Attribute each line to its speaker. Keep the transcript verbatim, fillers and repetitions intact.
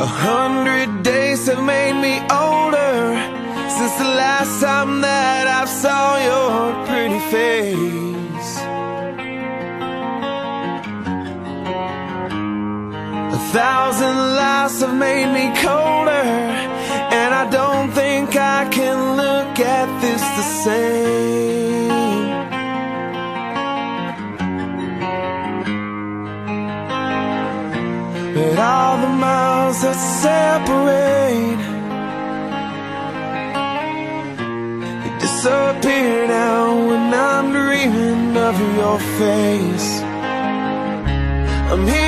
Speaker 1: A hundred days have made me older since the last time that I saw your pretty face. A thousand lives have made me colder, and I don't think I can look at this the same. But all the miles that separate, they disappear now when I'm dreaming of your face. I'm here